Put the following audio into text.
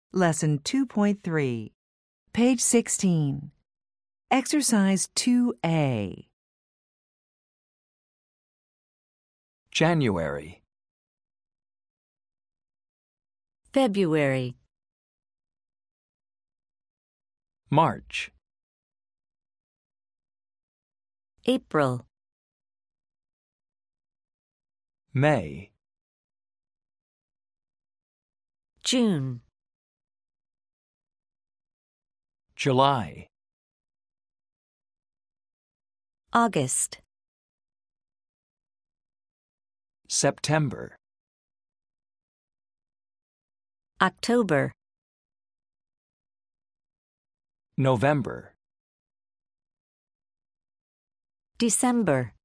Lesson 2.3, page 16. Exercise 2A. January, February, March, April, May, June, July, August, September, October, November, December.